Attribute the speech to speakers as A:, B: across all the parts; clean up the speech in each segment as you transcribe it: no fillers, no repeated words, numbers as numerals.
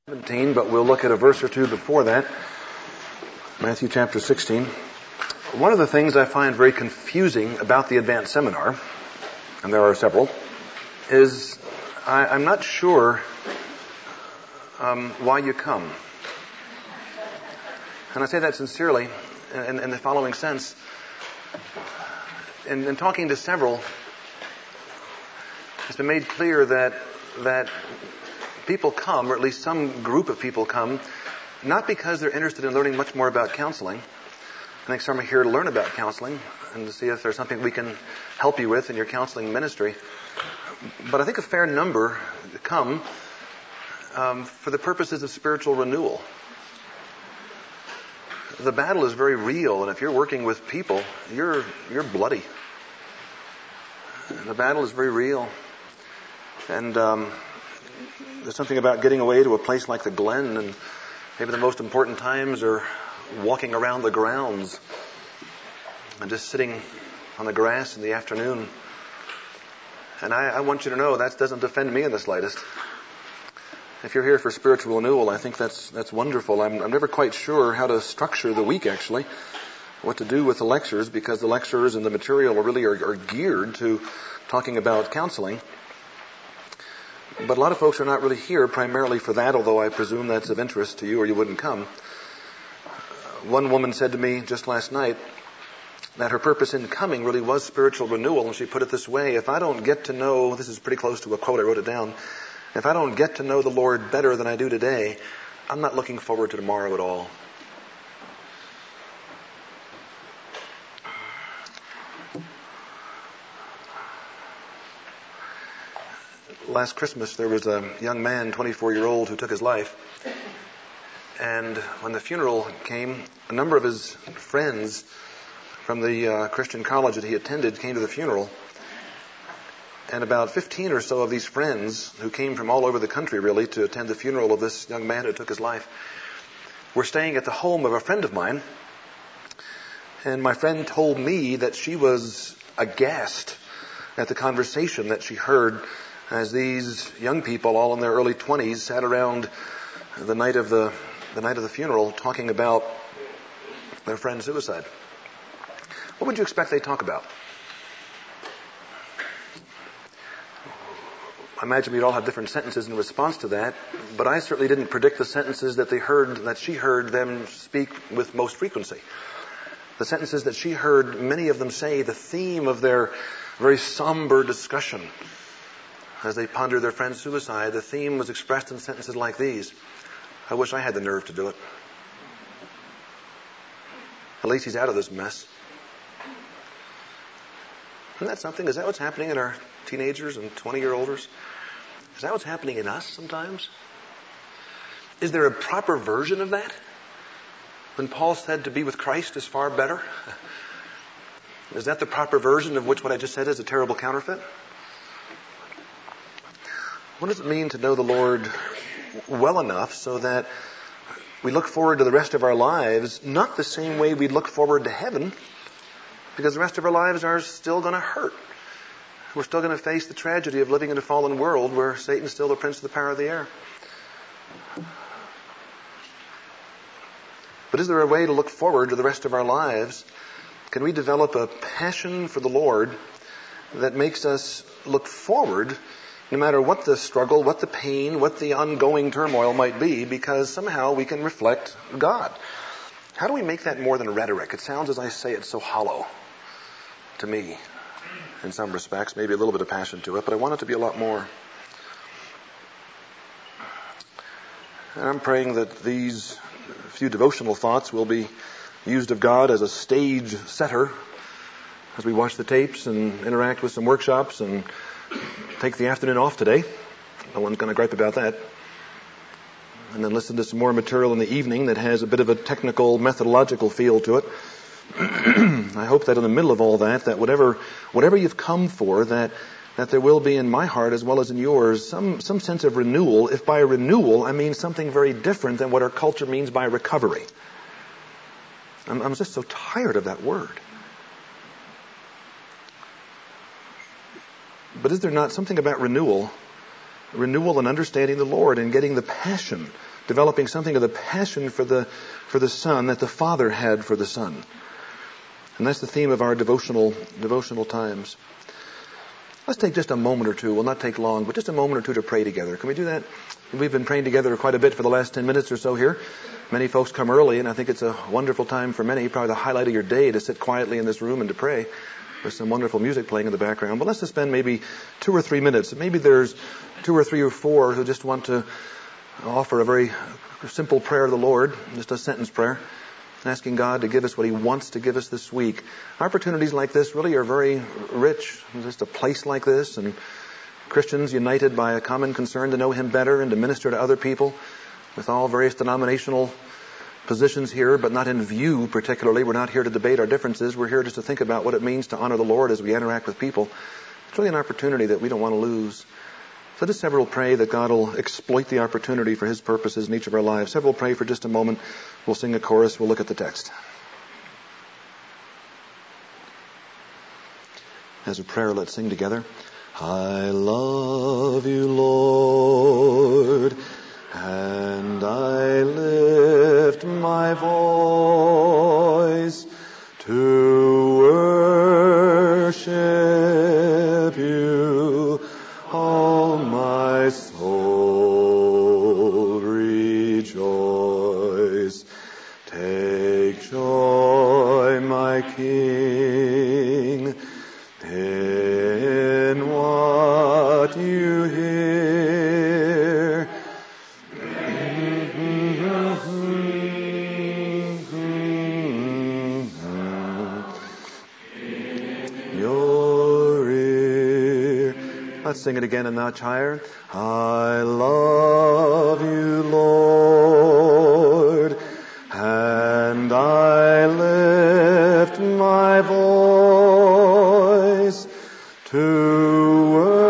A: 17, but we'll look at a verse or two before that. Matthew chapter 16. One of the things I find very confusing about the advanced seminar, and there are several, is I'm not sure why you come. And I say that sincerely in the following sense. In talking to several, it's been made clear that people come, or at least some group of people come, not because they're interested in learning much more about counseling. I think some are here to learn about counseling and to see if there's something we can help you with in your counseling ministry. But I think a fair number come for the purposes of spiritual renewal. The battle is very real, and if you're working with people, you're bloody. The battle is very real. And there's something about getting away to a place like the Glen, and maybe the most important times are walking around the grounds and just sitting on the grass in the afternoon. And I want you to know that doesn't offend me in the slightest. If you're here for spiritual renewal, I think that's wonderful. I'm never quite sure how to structure the week, actually, what to do with the lectures, because the lectures and the material really are geared to talking about counseling. But a lot of folks are not really here primarily for that, although I presume that's of interest to you or you wouldn't come. One woman said to me just last night that her purpose in coming really was spiritual renewal, and she put it this way: if I don't get to know, this is pretty close to a quote, I wrote it down, if I don't get to know the Lord better than I do today, I'm not looking forward to tomorrow at all. Last Christmas, there was a young man, 24-year-old, who took his life. And when the funeral came, a number of his friends from the Christian college that he attended came to the funeral. And about 15 or so of these friends, who came from all over the country, really, to attend the funeral of this young man who took his life, were staying at the home of a friend of mine. And my friend told me that she was aghast at the conversation that she heard as these young people, all in their early 20s, sat around the night of the funeral talking about their friend's suicide. What would you expect they'd talk about? I imagine we'd all have different sentences in response to that, but I certainly didn't predict the sentences that she heard them speak with most frequency. The sentences that she heard many of them say, the theme of their very somber discussion as they pondered their friend's suicide, the theme was expressed in sentences like these: I wish I had the nerve to do it. At least he's out of this mess. Isn't that something? Is that what's happening in our teenagers and 20-year-olders? Is that what's happening in us sometimes? Is there a proper version of that? When Paul said to be with Christ is far better? Is that the proper version of which what I just said is a terrible counterfeit? What does it mean to know the Lord well enough so that we look forward to the rest of our lives not the same way we look forward to heaven, because the rest of our lives are still going to hurt. We're still going to face the tragedy of living in a fallen world where Satan's still the prince of the power of the air. But is there a way to look forward to the rest of our lives? Can we develop a passion for the Lord that makes us look forward no matter what the struggle, what the pain, what the ongoing turmoil might be, because somehow we can reflect God? How do we make that more than rhetoric? It sounds, as I say it, so hollow to me in some respects. Maybe a little bit of passion to it, but I want it to be a lot more. And I'm praying that these few devotional thoughts will be used of God as a stage setter as we watch the tapes and interact with some workshops and take the afternoon off today. No one's going to gripe about that. And then listen to some more material in the evening that has a bit of a technical, methodological feel to it. I hope that in the middle of all that whatever you've come for, that there will be in my heart as well as in yours some sense of renewal. If by renewal I mean something very different than what our culture means by recovery. I'm just so tired of that word. But is there not something about renewal and understanding the Lord and getting the passion developing something of the passion for the Son that the Father had for the Son. And that's the theme of our devotional times. Let's take just a moment or two. We'll not take long, but just a moment or two to pray together. Can we do that? We've been praying together quite a bit for the last 10 minutes or so here. Many folks come early, and I think it's a wonderful time for many, probably the highlight of your day, to sit quietly in this room and to pray with some wonderful music playing in the background. But let's just spend maybe 2 or 3 minutes. Maybe there's 2 or 3 or 4 who just want to offer a very simple prayer to the Lord, just a sentence prayer, asking God to give us what He wants to give us this week. Opportunities like this really are very rich. Just a place like this, and Christians united by a common concern to know Him better and to minister to other people, with all various denominational positions here, but not in view particularly. We're not here to debate our differences. We're here just to think about what it means to honor the Lord as we interact with people. It's really an opportunity that we don't want to lose. So just several pray that God will exploit the opportunity for His purposes in each of our lives. Several pray for just a moment. We'll sing a chorus. We'll look at the text. As a prayer, let's sing together. I love you, Lord, and I lift my voice to worship you. All my soul rejoice. Take joy, my King, in what you hear. Your ear. Let's sing it again a notch higher. I love you, Lord, and I lift my voice to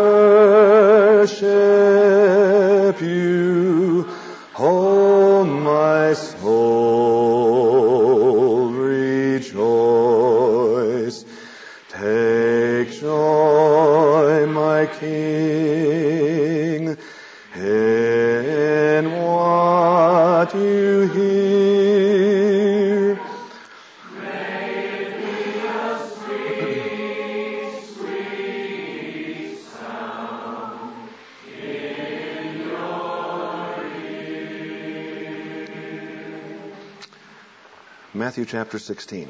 A: worship you. Oh, my soul rejoice. Take joy, my King, in what you hear. Make me a sweet, sweet sound in your ear. Matthew chapter 16.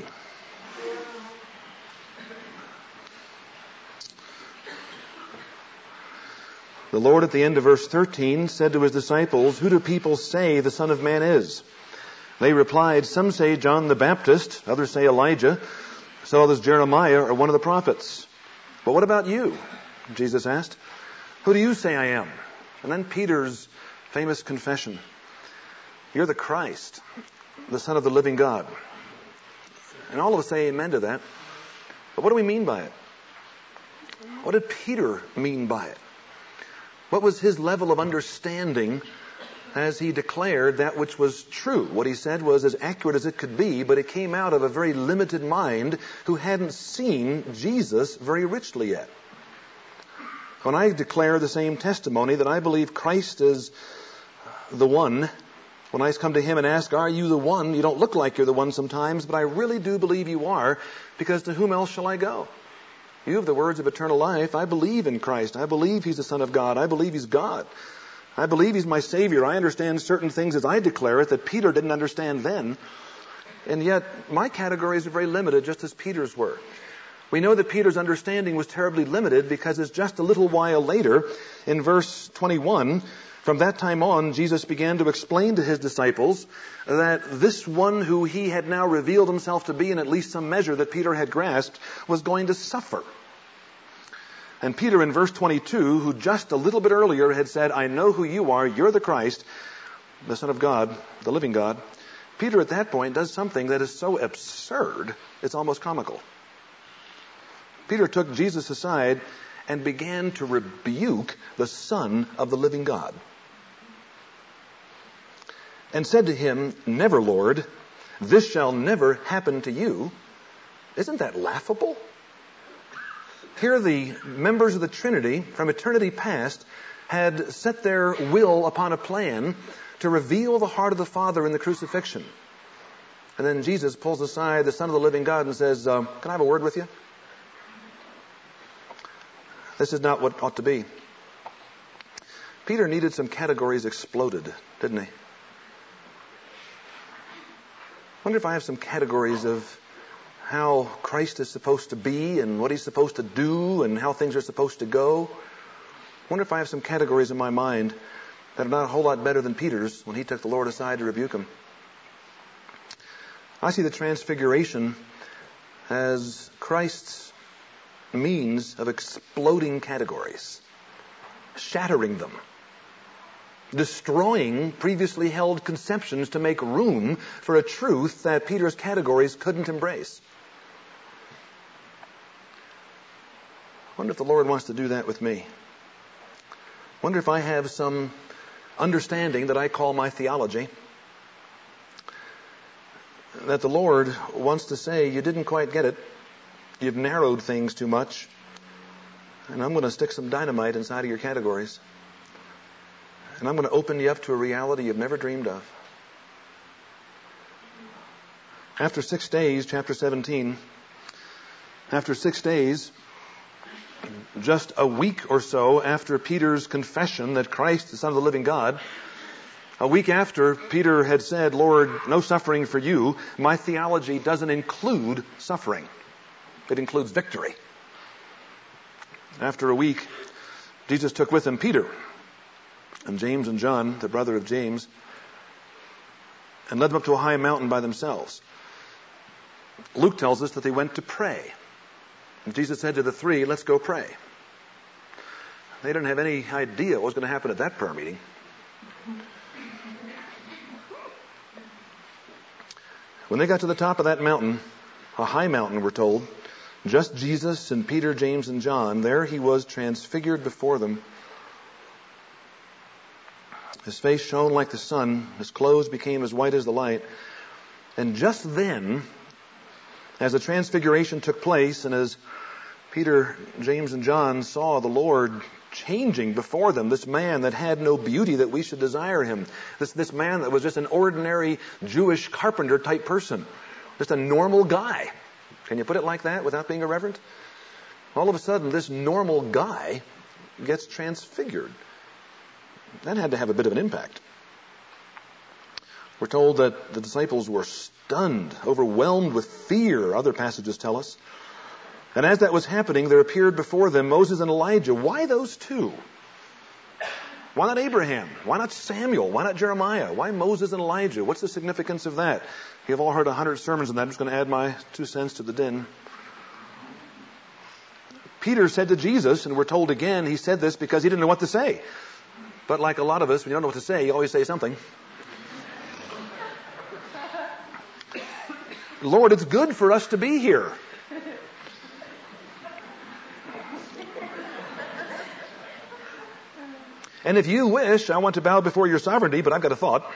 A: The Lord, at the end of verse 13, said to His disciples, "Who do people say the Son of Man is?" They replied, "Some say John the Baptist, others say Elijah, so others Jeremiah or one of the prophets." "But what about you?" Jesus asked. "Who do you say I am?" And then Peter's famous confession. "You're the Christ, the Son of the living God." And all of us say amen to that. But what do we mean by it? What did Peter mean by it? What was his level of understanding as he declared that which was true? What he said was as accurate as it could be, but it came out of a very limited mind who hadn't seen Jesus very richly yet. When I declare the same testimony that I believe Christ is the one, when I come to Him and ask, "Are you the one?" You don't look like you're the one sometimes, but I really do believe you are, because to whom else shall I go? You have the words of eternal life. I believe in Christ. I believe He's the Son of God. I believe He's God. I believe He's my Savior. I understand certain things as I declare it that Peter didn't understand then. And yet, my categories are very limited, just as Peter's were. We know that Peter's understanding was terribly limited because it's just a little while later, in verse 21, from that time on, Jesus began to explain to His disciples that this one who He had now revealed Himself to be in at least some measure that Peter had grasped was going to suffer. And Peter in verse 22, who just a little bit earlier had said, "I know who you are, you're the Christ, the Son of God, the living God," Peter at that point does something that is so absurd, it's almost comical. Peter took Jesus aside and began to rebuke the Son of the living God. And said to Him, "Never, Lord, this shall never happen to you." Isn't that laughable? Here the members of the Trinity from eternity past had set their will upon a plan to reveal the heart of the Father in the crucifixion. And then Jesus pulls aside the Son of the living God and says, can I have a word with you? This is not what ought to be. Peter needed some categories exploded, didn't he? I wonder if I have some categories of how Christ is supposed to be and what he's supposed to do and how things are supposed to go. I wonder if I have some categories in my mind that are not a whole lot better than Peter's when he took the Lord aside to rebuke him. I see the transfiguration as Christ's means of exploding categories, shattering them, destroying previously held conceptions to make room for a truth that Peter's categories couldn't embrace. I wonder if the Lord wants to do that with me. I wonder if I have some understanding that I call my theology, that the Lord wants to say, you didn't quite get it. You've narrowed things too much. And I'm going to stick some dynamite inside of your categories. And I'm going to open you up to a reality you've never dreamed of. After 6 days, chapter 17, after 6 days, just a week or so after Peter's confession that Christ is the Son of the living God, a week after Peter had said, Lord, no suffering for you, my theology doesn't include suffering. It includes victory. After a week, Jesus took with him Peter and James and John, the brother of James, and led them up to a high mountain by themselves. Luke tells us that they went to pray. And Jesus said to the three, let's go pray. They didn't have any idea what was going to happen at that prayer meeting. When they got to the top of that mountain, a high mountain, we're told, just Jesus and Peter, James, and John, there he was transfigured before them. His face shone like the sun. His clothes became as white as the light. And just then, as the transfiguration took place and as Peter, James, and John saw the Lord changing before them, this man that had no beauty that we should desire him, this man that was just an ordinary Jewish carpenter type person, just a normal guy. Can you put it like that without being irreverent? All of a sudden, this normal guy gets transfigured. That had to have a bit of an impact. We're told that the disciples were stunned, overwhelmed with fear, other passages tell us. And as that was happening, there appeared before them Moses and Elijah. Why those two? Why not Abraham? Why not Samuel? Why not Jeremiah? Why Moses and Elijah? What's the significance of that? You've all heard 100 sermons on that. I'm just going to add my 2 cents to the din. Peter said to Jesus, and we're told again, he said this because he didn't know what to say. But like a lot of us, when you don't know what to say, you always say something. Lord, it's good for us to be here. And if you wish, I want to bow before your sovereignty, but I've got a thought.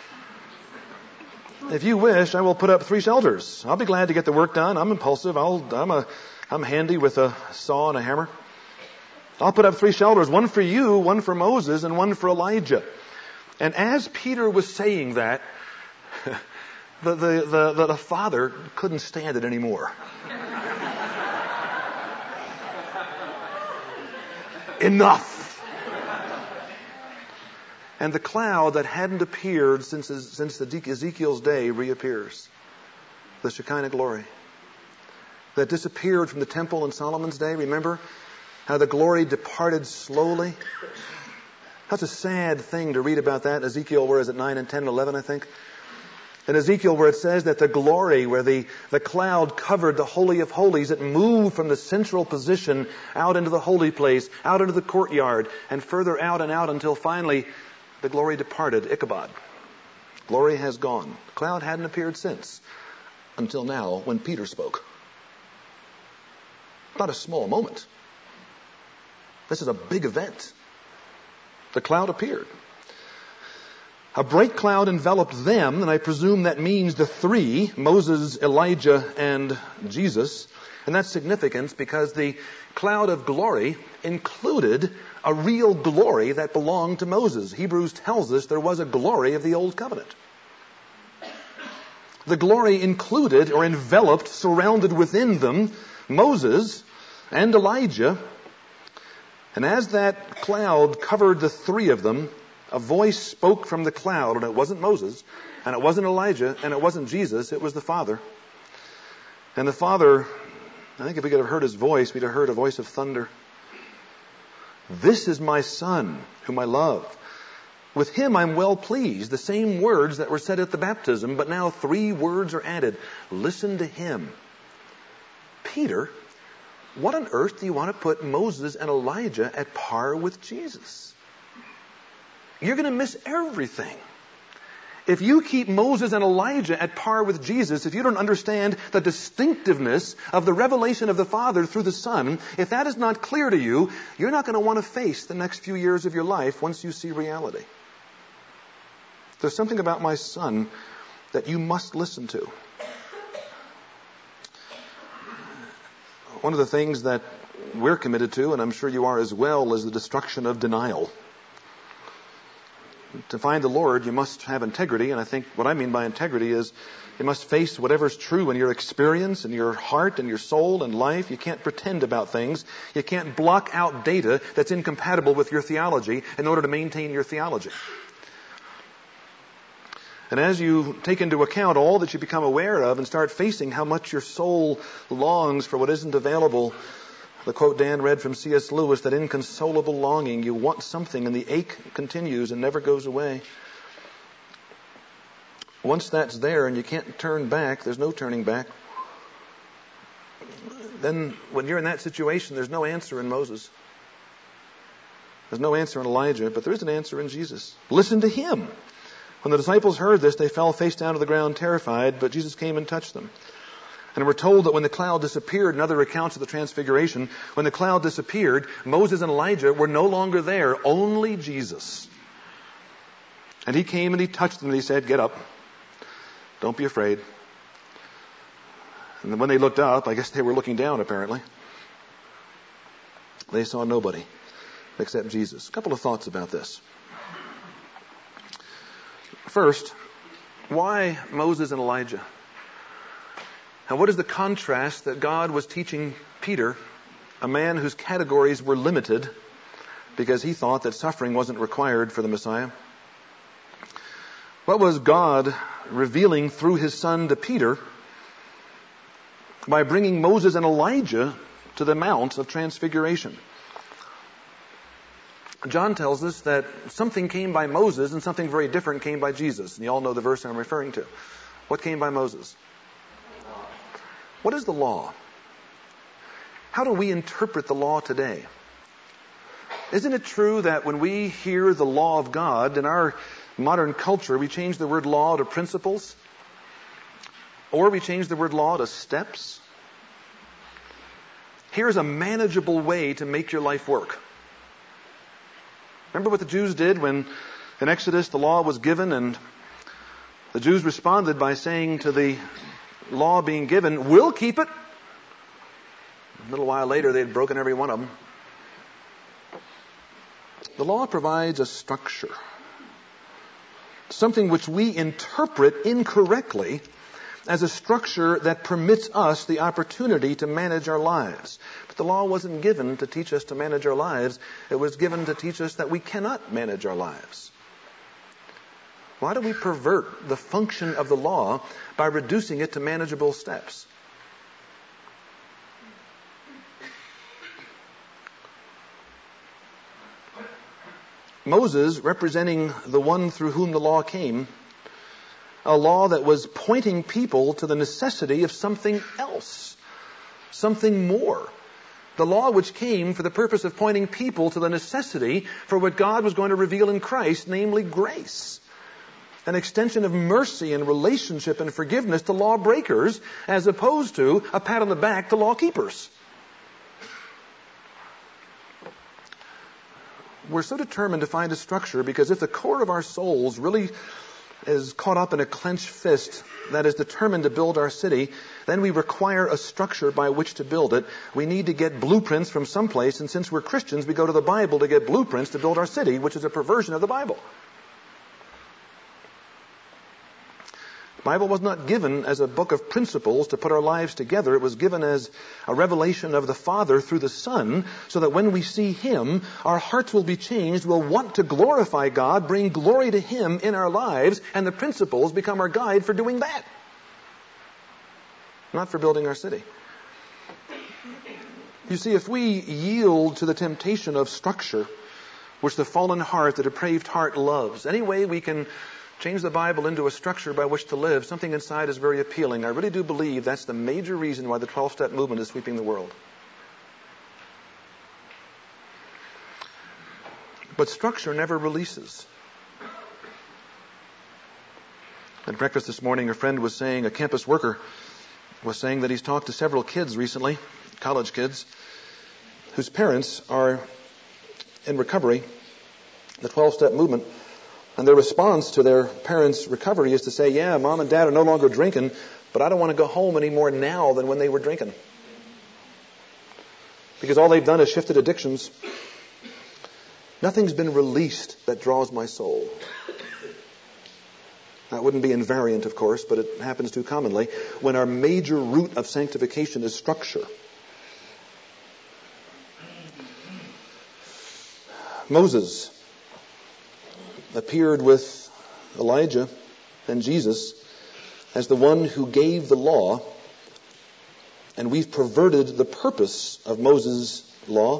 A: If you wish, I will put up 3 shelters. I'll be glad to get the work done. I'm impulsive. I'm handy with a saw and a hammer. I'll put up 3 shelters, one for you, one for Moses, and one for Elijah. And as Peter was saying that, the father couldn't stand it anymore. Enough. And the cloud that hadn't appeared since Ezekiel's day reappears. The Shekinah glory. That disappeared from the temple in Solomon's day. Remember how the glory departed slowly? That's a sad thing to read about that. Ezekiel, where is it? 9 and 10 and 11, I think. In Ezekiel, where it says that the glory, where the cloud covered the Holy of Holies, it moved from the central position out into the holy place, out into the courtyard, and further out and out until finally the glory departed, Ichabod. Glory has gone. The cloud hadn't appeared since, until now when Peter spoke. Not a small moment. This is a big event. The cloud appeared. A bright cloud enveloped them, and I presume that means the 3, Moses, Elijah, and Jesus. And that's significant because the cloud of glory included a real glory that belonged to Moses. Hebrews tells us there was a glory of the Old Covenant. The glory included or enveloped, surrounded within them, Moses and Elijah. And as that cloud covered the three of them, a voice spoke from the cloud, and it wasn't Moses, and it wasn't Elijah, and it wasn't Jesus, it was the Father. And the Father, I think if we could have heard his voice, we'd have heard a voice of thunder. This is my Son, whom I love. With him I'm well pleased. The same words that were said at the baptism, but now 3 words are added. Listen to him. Peter, what on earth do you want to put Moses and Elijah at par with Jesus? You're going to miss everything. If you keep Moses and Elijah at par with Jesus, if you don't understand the distinctiveness of the revelation of the Father through the Son, if that is not clear to you, you're not going to want to face the next few years of your life once you see reality. There's something about my Son that you must listen to. One of the things that we're committed to, and I'm sure you are as well, is the destruction of denial. To find the Lord, you must have integrity, and I think what I mean by integrity is you must face whatever's true in your experience, in your heart, and your soul, and life. You can't pretend about things. You can't block out data that's incompatible with your theology in order to maintain your theology. And as you take into account all that you become aware of and start facing how much your soul longs for what isn't available, the quote Dan read from C.S. Lewis, that inconsolable longing, you want something and the ache continues and never goes away. Once that's there and you can't turn back, there's no turning back. Then when you're in that situation, there's no answer in Moses. There's no answer in Elijah, but there is an answer in Jesus. Listen to him. When the disciples heard this, they fell face down to the ground terrified, but Jesus came and touched them. And we're told that when the cloud disappeared, in other accounts of the Transfiguration, when the cloud disappeared, Moses and Elijah were no longer there, only Jesus. And he came and he touched them and he said, get up. Don't be afraid. And then when they looked up, I guess they were looking down apparently. They saw nobody except Jesus. A couple of thoughts about this. First, why Moses and Elijah? And what is the contrast that God was teaching Peter, a man whose categories were limited because he thought that suffering wasn't required for the Messiah? What was God revealing through his son to Peter by bringing Moses and Elijah to the Mount of Transfiguration? John tells us that something came by Moses and something very different came by Jesus. And you all know the verse I'm referring to. What came by Moses? What is the law? How do we interpret the law today? Isn't it true that when we hear the law of God in our modern culture, we change the word law to principles? Or we change the word law to steps? Here's a manageable way to make your life work. Remember what the Jews did when in Exodus the law was given, and the Jews responded by saying to the law being given, we'll keep it. A little while later they'd broken every one of them. The law provides a structure, something which we interpret incorrectly as a structure that permits us the opportunity to manage our lives. But the law wasn't given to teach us to manage our lives. It was given to teach us that we cannot manage our lives. Why do we pervert the function of the law by reducing it to manageable steps? Moses, representing the one through whom the law came, a law that was pointing people to the necessity of something else, something more. The law which came for the purpose of pointing people to the necessity for what God was going to reveal in Christ, namely grace. An extension of mercy and relationship and forgiveness to lawbreakers, as opposed to a pat on the back to law keepers. We're so determined to find a structure because if the core of our souls really is caught up in a clenched fist that is determined to build our city, then we require a structure by which to build it. We need to get blueprints from someplace, and since we're Christians, we go to the Bible to get blueprints to build our city, which is a perversion of the Bible. The Bible was not given as a book of principles to put our lives together. It was given as a revelation of the Father through the Son, so that when we see Him, our hearts will be changed. We'll want to glorify God, bring glory to Him in our lives, and the principles become our guide for doing that. Not for building our city. You see, if we yield to the temptation of structure, which the fallen heart, the depraved heart loves, any way we can change the Bible into a structure by which to live, something inside is very appealing. I really do believe that's the major reason why the 12-step movement is sweeping the world. But structure never releases. At breakfast this morning, a friend was saying, a campus worker was saying that he's talked to several kids recently, college kids, whose parents are in recovery, the 12-step movement. And their response to their parents' recovery is to say, yeah, Mom and Dad are no longer drinking, but I don't want to go home any more now than when they were drinking. Because all they've done is shifted addictions. Nothing's been released that draws my soul. That wouldn't be invariant, of course, but it happens too commonly when our major root of sanctification is structure. Moses appeared with Elijah and Jesus as the one who gave the law, and we've perverted the purpose of Moses' law.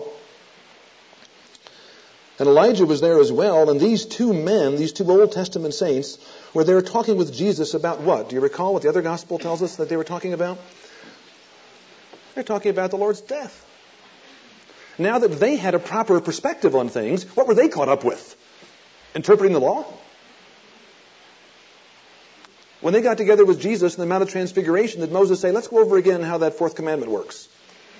A: And Elijah was there as well, and these two men, these two Old Testament saints, were there talking with Jesus about what? Do you recall what the other gospel tells us that they were talking about? They're talking about the Lord's death. Now that they had a proper perspective on things, what were they caught up with? Interpreting the law? When they got together with Jesus in the Mount of Transfiguration, did Moses say, let's go over again how that fourth commandment works?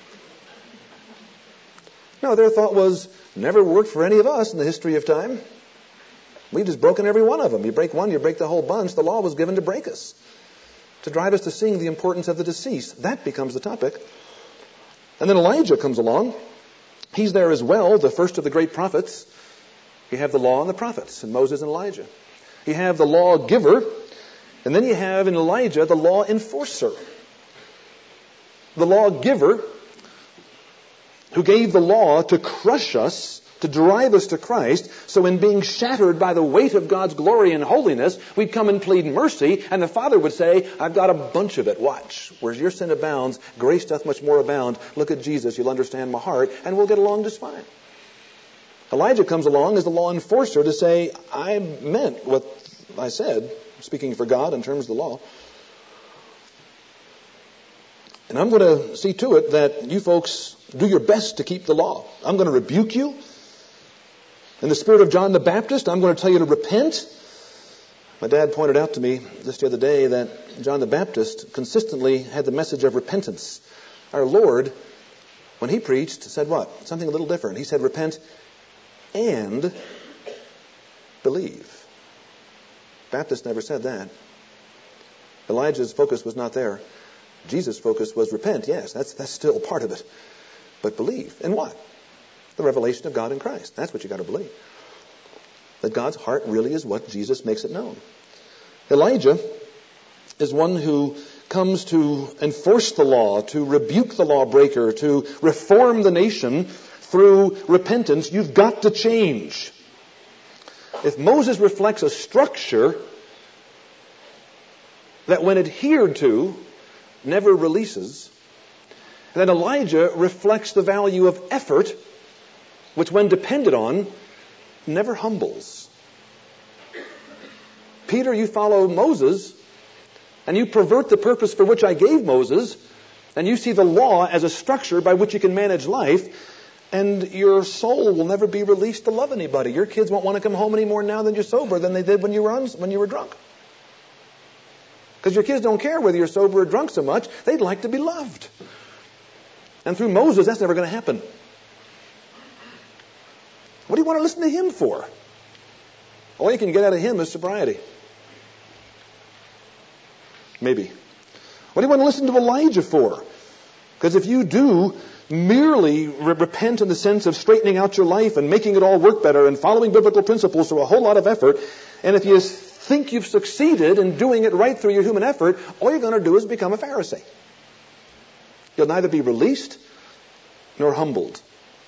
A: No, their thought was, never worked for any of us in the history of time. We've just broken every one of them. You break one, you break the whole bunch. The law was given to break us, to drive us to seeing the importance of the deceased. That becomes the topic. And then Elijah comes along. He's there as well, the first of the great prophets. You have the law and the prophets, and Moses and Elijah. You have the law giver, and then you have in Elijah the law enforcer. The law giver, who gave the law to crush us, to drive us to Christ, so in being shattered by the weight of God's glory and holiness, we'd come and plead mercy, and the Father would say, I've got a bunch of it. Watch. Where your sin abounds, grace doth much more abound. Look at Jesus, you'll understand my heart, and we'll get along just fine. Elijah comes along as the law enforcer to say, I meant what I said, speaking for God in terms of the law. And I'm going to see to it that you folks do your best to keep the law. I'm going to rebuke you. In the spirit of John the Baptist, I'm going to tell you to repent. My dad pointed out to me just the other day that John the Baptist consistently had the message of repentance. Our Lord, when he preached, said what? Something a little different. He said, repent and believe. Baptist never said that. Elijah's focus was not there. Jesus' focus was repent. Yes, that's still part of it. But believe. In what? The revelation of God in Christ. That's what you got to believe. That God's heart really is what Jesus makes it known. Elijah is one who comes to enforce the law, to rebuke the lawbreaker, to reform the nation through repentance. You've got to change. If Moses reflects a structure that when adhered to never releases, then Elijah reflects the value of effort, which when depended on, never humbles. Peter, you follow Moses, and you pervert the purpose for which I gave Moses, and you see the law as a structure by which you can manage life, and your soul will never be released to love anybody. Your kids won't want to come home any more now than you're sober than they did when you were drunk. Because your kids don't care whether you're sober or drunk so much. They'd like to be loved. And through Moses, that's never going to happen. What do you want to listen to him for? All you can get out of him is sobriety. Maybe. What do you want to listen to Elijah for? Because if you do merely repent in the sense of straightening out your life and making it all work better and following biblical principles through a whole lot of effort, and if you think you've succeeded in doing it right through your human effort, all you're going to do is become a Pharisee. You'll neither be released nor humbled.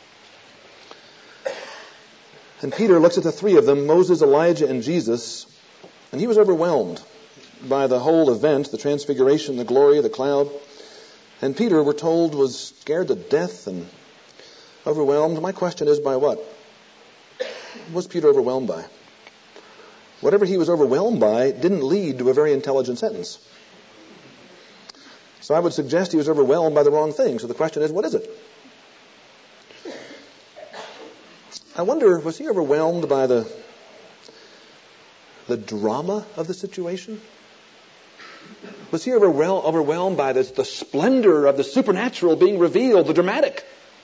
A: And Peter looks at the three of them, Moses, Elijah, and Jesus, and he was overwhelmed by the whole event, the transfiguration, the glory, the cloud. And Peter, we're told, was scared to death and overwhelmed. My question is, by what? What was Peter overwhelmed by? Whatever he was overwhelmed by didn't lead to a very intelligent sentence. So I would suggest he was overwhelmed by the wrong thing. So the question is, what is it? I wonder, was he overwhelmed by the drama of the situation? Was he overwhelmed by the splendor of the supernatural being revealed, the dramatic?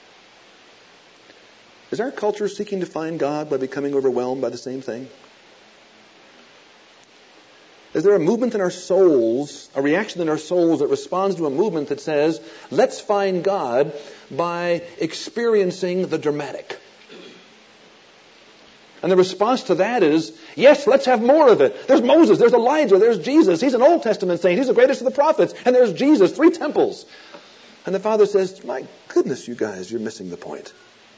A: Is our culture seeking to find God by becoming overwhelmed by the same thing? Is there a movement in our souls, a reaction in our souls that responds to a movement that says, let's find God by experiencing the dramatic? And the response to that is, yes, let's have more of it. There's Moses, there's Elijah, there's Jesus. He's an Old Testament saint. He's the greatest of the prophets. And there's Jesus, 3 temples. And the Father says, my goodness, you guys, you're missing the point.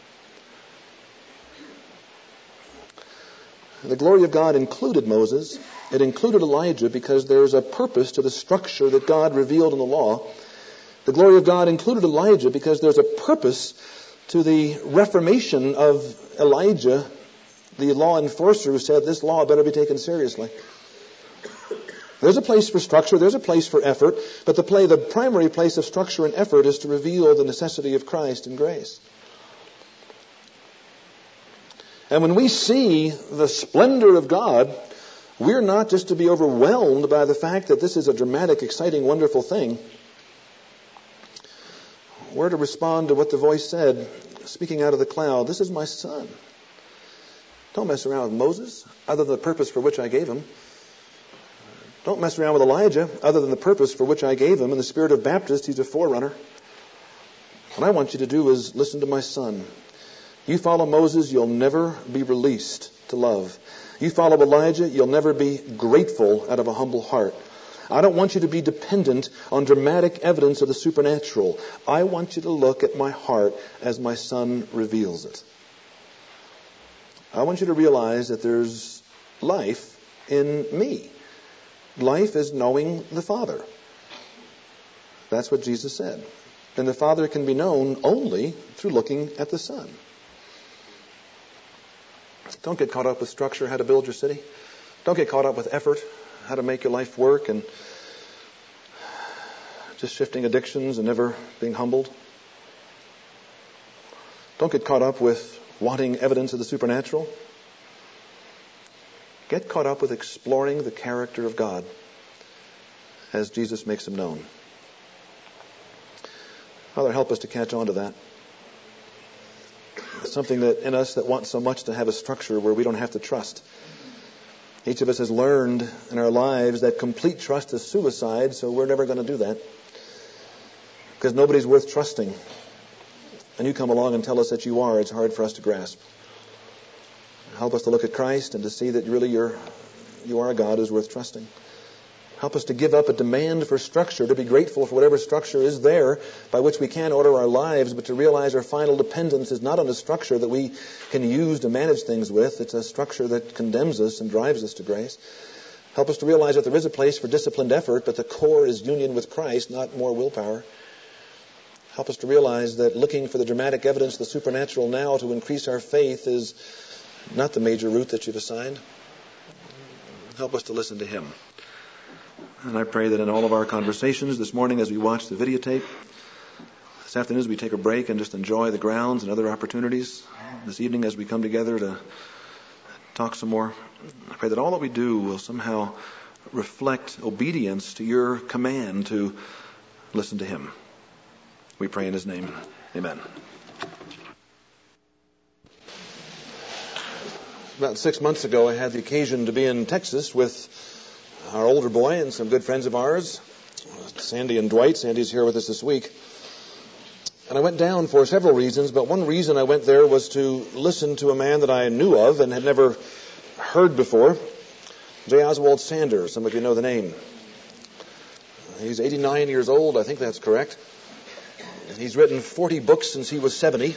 A: The glory of God included Moses. It included Elijah because there's a purpose to the structure that God revealed in the law. The glory of God included Elijah because there's a purpose to the reformation of Elijah, the law enforcer who said this law better be taken seriously. There's a place for structure, there's a place for effort, but the primary place of structure and effort is to reveal the necessity of Christ and grace. And when we see the splendor of God, we're not just to be overwhelmed by the fact that this is a dramatic, exciting, wonderful thing. We're to respond to what the voice said, speaking out of the cloud, this is my son. Don't mess around with Moses, other than the purpose for which I gave him. Don't mess around with Elijah, other than the purpose for which I gave him. In the spirit of Baptist, he's a forerunner. What I want you to do is listen to my son. You follow Moses, you'll never be released to love. You follow Elijah, you'll never be grateful out of a humble heart. I don't want you to be dependent on dramatic evidence of the supernatural. I want you to look at my heart as my son reveals it. I want you to realize that there's life in me. Life is knowing the Father. That's what Jesus said. And the Father can be known only through looking at the Son. Don't get caught up with structure, how to build your city. Don't get caught up with effort, how to make your life work, and just shifting addictions and never being humbled. Don't get caught up with wanting evidence of the supernatural. Get caught up with exploring the character of God as Jesus makes him known. Father, help us to catch on to that. It's something that in us that wants so much to have a structure where we don't have to trust. Each of us has learned in our lives that complete trust is suicide, so we're never going to do that. Because nobody's worth trusting. And you come along and tell us that you are, it's hard for us to grasp. Help us to look at Christ and to see that really you are a God who's worth trusting. Help us to give up a demand for structure, to be grateful for whatever structure is there by which we can order our lives, but to realize our final dependence is not on a structure that we can use to manage things with. It's a structure that condemns us and drives us to grace. Help us to realize that there is a place for disciplined effort, but the core is union with Christ, not more willpower. Help us to realize that looking for the dramatic evidence of the supernatural now to increase our faith is not the major route that you've assigned. Help us to listen to him. And I pray that in all of our conversations this morning as we watch the videotape, this afternoon as we take a break and just enjoy the grounds and other opportunities, this evening as we come together to talk some more, I pray that all that we do will somehow reflect obedience to your command to listen to him. We pray in his name. Amen. About 6 months ago, I had the occasion to be in Texas with our older boy and some good friends of ours, Sandy and Dwight. Sandy's here with us this week. And I went down for several reasons, but one reason I went there was to listen to a man that I knew of and had never heard before, J. Oswald Sanders. Some of you know the name. He's 89 years old, I think that's correct. He's written 40 books since he was 70.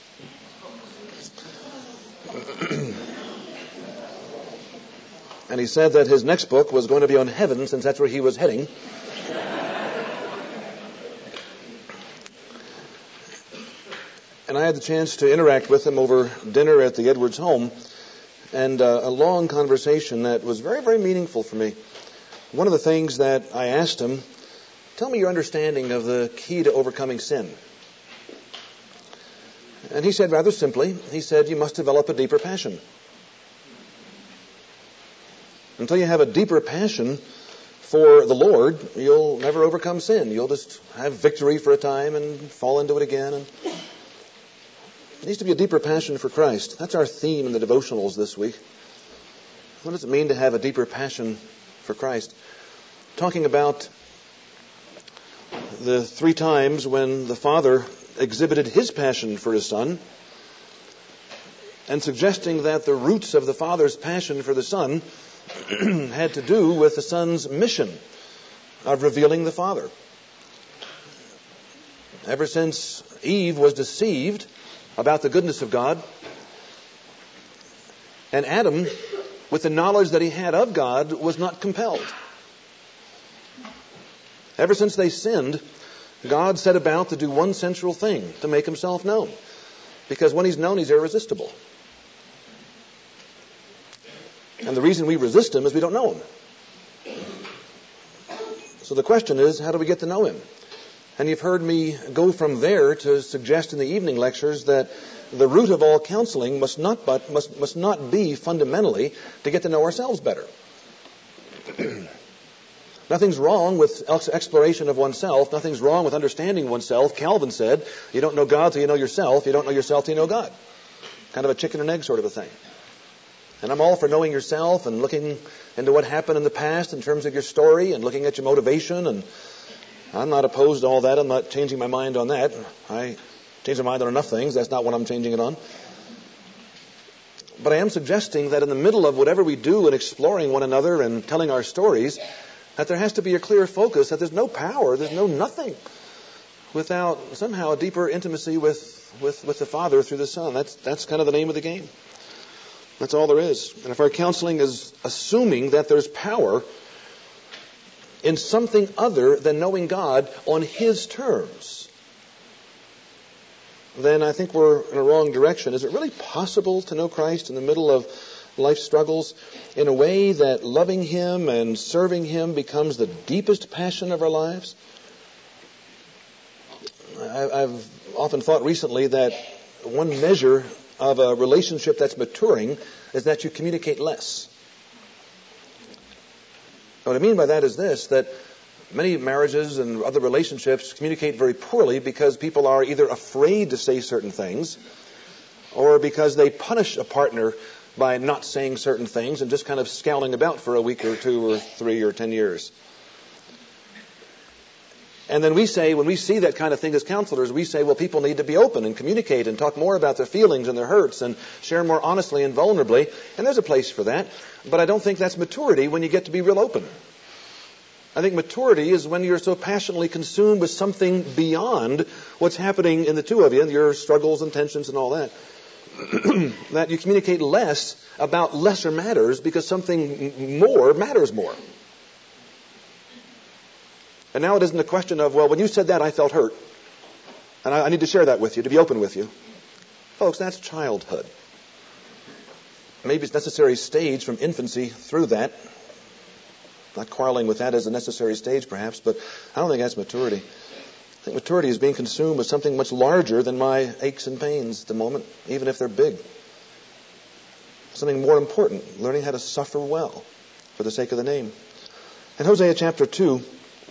A: And he said that his next book was going to be on heaven, since that's where he was heading. And I had the chance to interact with him over dinner at the Edwards home, and a long conversation that was very, very meaningful for me. One of the things that I asked him, tell me your understanding of the key to overcoming sin. And he said rather simply, he said, you must develop a deeper passion. Until you have a deeper passion for the Lord, you'll never overcome sin. You'll just have victory for a time and fall into it again. And there needs to be a deeper passion for Christ. That's our theme in the devotionals this week. What does it mean to have a deeper passion for Christ? Talking about the 3 times when the Father exhibited his passion for his Son, and suggesting that the roots of the Father's passion for the Son had to do with the Son's mission of revealing the Father. Ever since Eve was deceived about the goodness of God, and Adam, with the knowledge that he had of God, was not compelled. Ever since they sinned, God set about to do one central thing, to make himself known. Because when he's known, he's irresistible. And the reason we resist him is we don't know him. So the question is, how do we get to know him? And you've heard me go from there to suggest in the evening lectures that the root of all counseling must not be fundamentally to get to know ourselves better. Nothing's wrong with exploration of oneself. Nothing's wrong with understanding oneself. Calvin said, you don't know God till you know yourself. You don't know yourself till you know God. Kind of a chicken and egg sort of a thing. And I'm all for knowing yourself and looking into what happened in the past in terms of your story and looking at your motivation. And I'm not opposed to all that. I'm not changing my mind on that. I change my mind on enough things. That's not what I'm changing it on. But I am suggesting that in the middle of whatever we do in exploring one another and telling our stories, that there has to be a clear focus, that there's no power, there's no nothing without somehow a deeper intimacy with the Father through the Son. That's kind of the name of the game. That's all there is. And if our counseling is assuming that there's power in something other than knowing God on his terms, then I think we're in a wrong direction. Is it really possible to know Christ in the middle of life struggles in a way that loving him and serving him becomes the deepest passion of our lives? I've often thought recently that one measure of a relationship that's maturing is that you communicate less. What I mean by that is this, that many marriages and other relationships communicate very poorly because people are either afraid to say certain things or because they punish a partner by not saying certain things and just kind of scowling about for a week or 2 or 3 or 10 years. And then we say, when we see that kind of thing as counselors, we say, well, people need to be open and communicate and talk more about their feelings and their hurts and share more honestly and vulnerably. And there's a place for that. But I don't think that's maturity when you get to be real open. I think maturity is when you're so passionately consumed with something beyond what's happening in the two of you and your struggles and tensions and all that, that you communicate less about lesser matters because something more matters more. And now it isn't a question of, well, when you said that, I felt hurt. And I need to share that with you, to be open with you. Folks, that's childhood. Maybe it's a necessary stage from infancy through that. Not quarreling with that as a necessary stage, perhaps, but I don't think that's maturity. I think maturity is being consumed with something much larger than my aches and pains at the moment, even if they're big. Something more important, learning how to suffer well for the sake of the name. In Hosea chapter 2,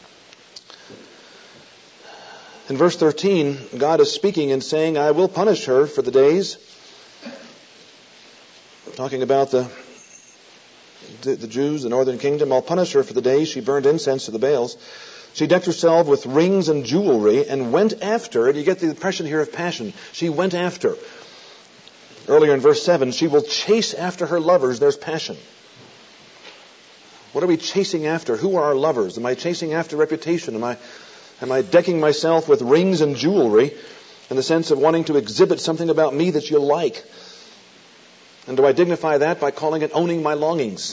A: in verse 13, God is speaking and saying, I will punish her for the days. Talking about the the Jews, the northern kingdom. I'll punish her for the day she burned incense to the Baals. She decked herself with rings and jewelry and went after, and you get the impression here of passion. She went after. Earlier in verse 7, she will chase after her lovers. There's passion. What are we chasing after? Who are our lovers? Am I chasing after reputation? Am I decking myself with rings and jewelry in the sense of wanting to exhibit something about me that you like? And do I dignify that by calling it owning my longings?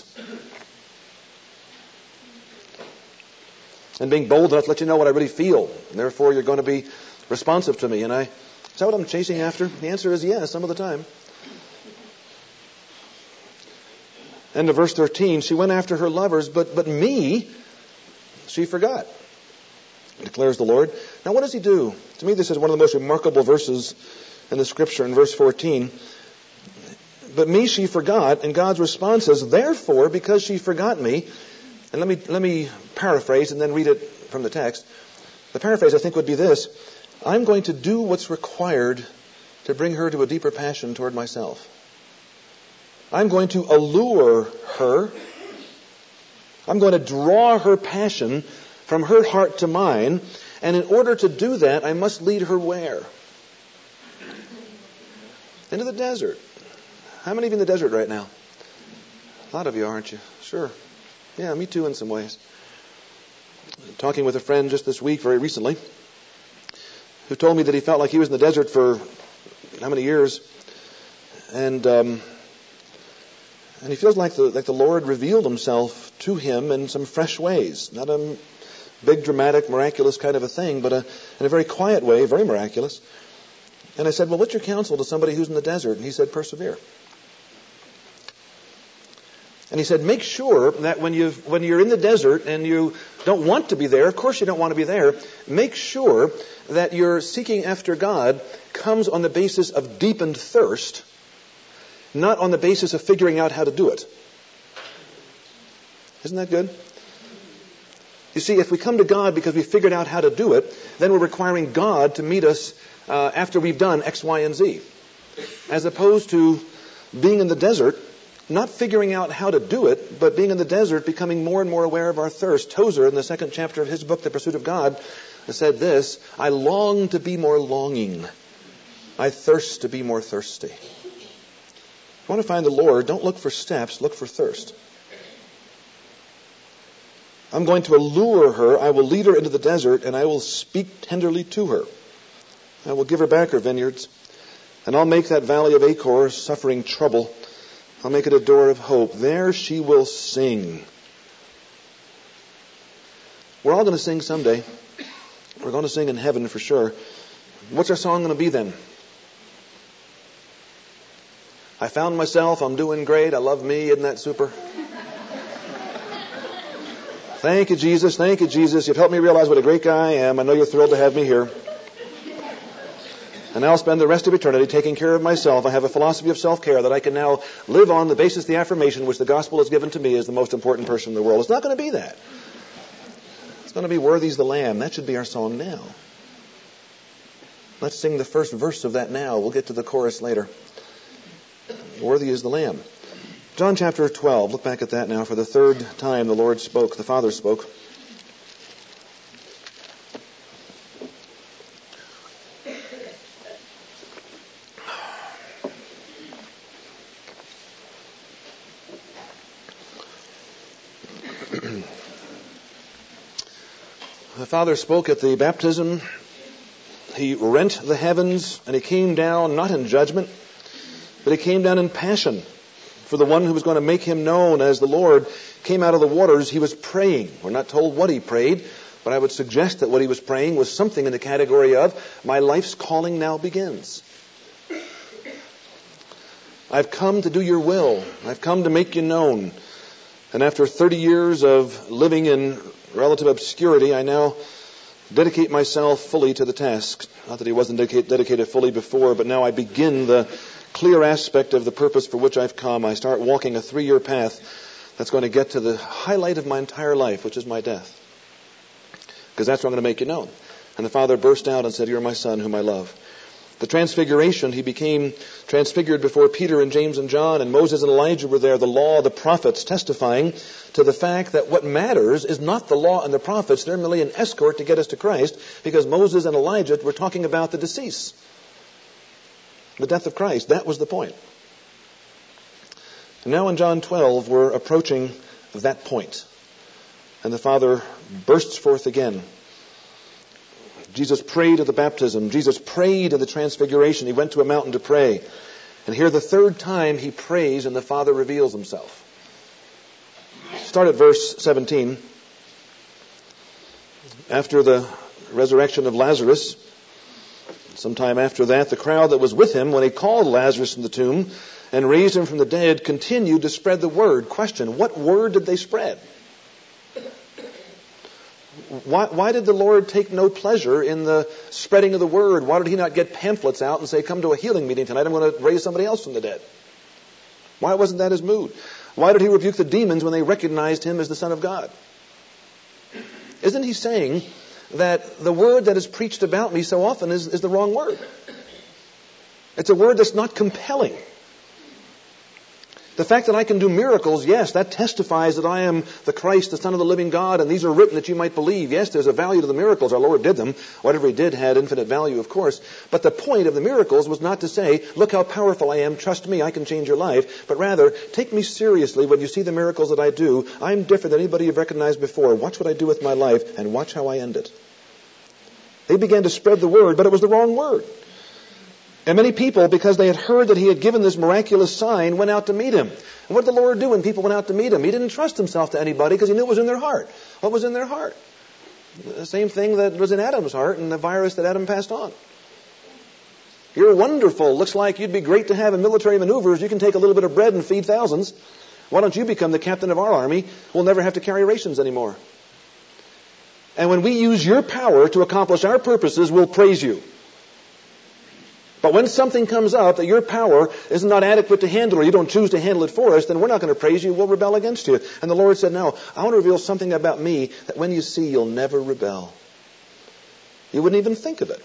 A: And being bold enough to let you know what I really feel. And therefore, you're going to be responsive to me. Is that what I'm chasing after? The answer is yes, some of the time. End of verse 13, she went after her lovers, but me, she forgot, declares the Lord. Now what does he do? To me, this is one of the most remarkable verses in the Scripture in verse 14. But me she forgot, and God's response is, therefore, because she forgot me, and let me paraphrase and then read it from the text. The paraphrase, I think, would be this: I'm going to do what's required to bring her to a deeper passion toward myself. I'm going to allure her. I'm going to draw her passion from her heart to mine. And in order to do that, I must lead her where? Into the desert. How many of you in the desert right now? A lot of you, aren't you? Sure. Yeah, me too in some ways. Talking with a friend just this week, very recently, who told me that he felt like he was in the desert for how many years? And he feels like the Lord revealed himself to him in some fresh ways. Not a big, dramatic, miraculous kind of a thing, but in a very quiet way, very miraculous. And I said, well, what's your counsel to somebody who's in the desert? And he said, persevere. And he said, make sure that when you're in the desert and you don't want to be there, of course you don't want to be there, make sure that your seeking after God comes on the basis of deepened thirst, not on the basis of figuring out how to do it. Isn't that good? You see, if we come to God because we figured out how to do it, then we're requiring God to meet us after we've done X, Y, and Z. As opposed to being in the desert, not figuring out how to do it, but being in the desert, becoming more and more aware of our thirst. Tozer, in the 2nd chapter of his book, The Pursuit of God, said this: I long to be more longing. I thirst to be more thirsty. If you want to find the Lord, don't look for steps, look for thirst. I'm going to allure her. I will lead her into the desert, and I will speak tenderly to her. I will give her back her vineyards, and I'll make that valley of Achor, suffering trouble, I'll make it a door of hope. There she will sing. We're all going to sing someday. We're going to sing in heaven for sure. What's our song going to be then? I found myself. I'm doing great. I love me. Isn't that super? Thank you, Jesus. Thank you, Jesus. You've helped me realize what a great guy I am. I know you're thrilled to have me here. And I'll spend the rest of eternity taking care of myself. I have a philosophy of self-care that I can now live on the basis of the affirmation which the gospel has given to me as the most important person in the world. It's not going to be that. It's going to be worthy is the Lamb. That should be our song now. Let's sing the first verse of that now. We'll get to the chorus later. Worthy is the Lamb. John chapter 12. Look back at that now. For the third time the Lord spoke. The Father spoke. The Father spoke at the baptism. He rent the heavens, and he came down not in judgment, but he came down in passion for the one who was going to make him known. As the Lord came out of the waters, he was praying. We're not told what he prayed, but I would suggest that what he was praying was something in the category of, my life's calling now begins. I've come to do your will. I've come to make you known. And after 30 years of living in relative obscurity, I now dedicate myself fully to the task. Not that he wasn't dedicated fully before, but now I begin the clear aspect of the purpose for which I've come. I start walking a 3-year path that's going to get to the highlight of my entire life, which is my death. Because that's where I'm going to make you known. And the Father burst out and said, you're my Son whom I love. The transfiguration, he became transfigured before Peter and James and John, and Moses and Elijah were there, the law, the prophets, testifying to the fact that what matters is not the law and the prophets. They're merely an escort to get us to Christ, because Moses and Elijah were talking about the decease, the death of Christ. That was the point. And now in John 12, we're approaching that point. And the Father bursts forth again. Jesus prayed at the baptism. Jesus prayed at the transfiguration. He went to a mountain to pray. And here the third time he prays and the Father reveals himself. Start at verse 17. After the resurrection of Lazarus, sometime after that, the crowd that was with him, when he called Lazarus from the tomb and raised him from the dead, continued to spread the word. Question, what word did they spread? Why did the Lord take no pleasure in the spreading of the word? Why did he not get pamphlets out and say, come to a healing meeting tonight, I'm going to raise somebody else from the dead? Why wasn't that his mood? Why did he rebuke the demons when they recognized him as the Son of God? Isn't he saying that the word that is preached about me so often is the wrong word? It's a word that's not compelling. The fact that I can do miracles, yes, that testifies that I am the Christ, the Son of the living God, and these are written that you might believe. Yes, there's a value to the miracles. Our Lord did them. Whatever he did had infinite value, of course. But the point of the miracles was not to say, look how powerful I am, trust me, I can change your life. But rather, take me seriously when you see the miracles that I do. I'm different than anybody you've recognized before. Watch what I do with my life, and watch how I end it. They began to spread the word, but it was the wrong word. And many people, because they had heard that he had given this miraculous sign, went out to meet him. And what did the Lord do when people went out to meet him? He didn't trust himself to anybody because he knew it was in their heart. What was in their heart? The same thing that was in Adam's heart and the virus that Adam passed on. You're wonderful. Looks like you'd be great to have in military maneuvers. You can take a little bit of bread and feed thousands. Why don't you become the captain of our army? We'll never have to carry rations anymore. And when we use your power to accomplish our purposes, we'll praise you. But when something comes up that your power is not adequate to handle, or you don't choose to handle it for us, then we're not going to praise you, we'll rebel against you. And the Lord said, no, I want to reveal something about me that when you see, you'll never rebel. You wouldn't even think of it.